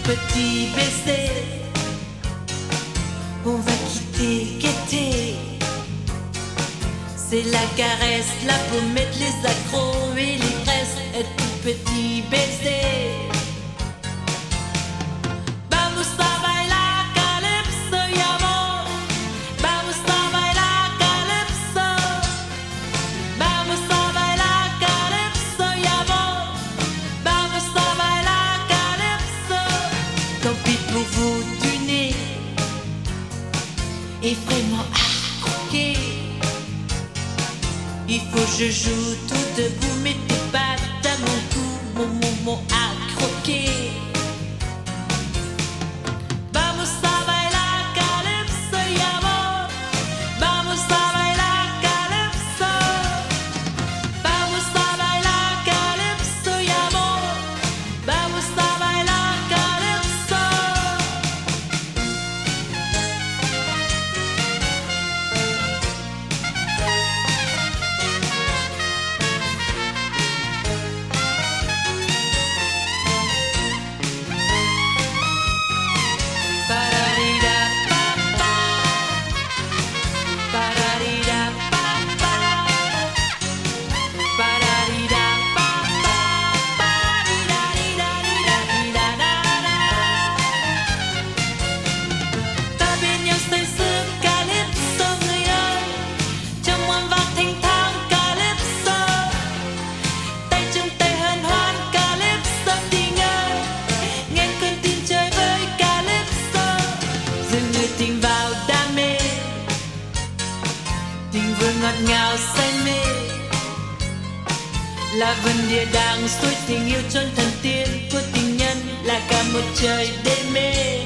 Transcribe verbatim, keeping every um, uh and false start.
petit baiser. On va quitter Gaieté. C'est la caresse, la pommette, les accros et l'ivresse. Un tout petit baiser. Vamos a bailar calypso y amor. Vamos a bailar calypso. Vamos a bailar calypso y amor. Vamos a bailar calypso. Tant pis pour vous du nez. Et vraiment à croquer. Il faut que je joue tout debout, mais tes pattes à mon cou, mon mouvement à croquer. Vamos a bailar calypso y amor. Vamos a bailar calypso. Vamos a bailar calypso y amor. Vamos a bailar calypso. Ngọt ngào say mê là vần địa đàng suối tình yêu chốn thần tiên của tình nhân là cả một trời đê mê.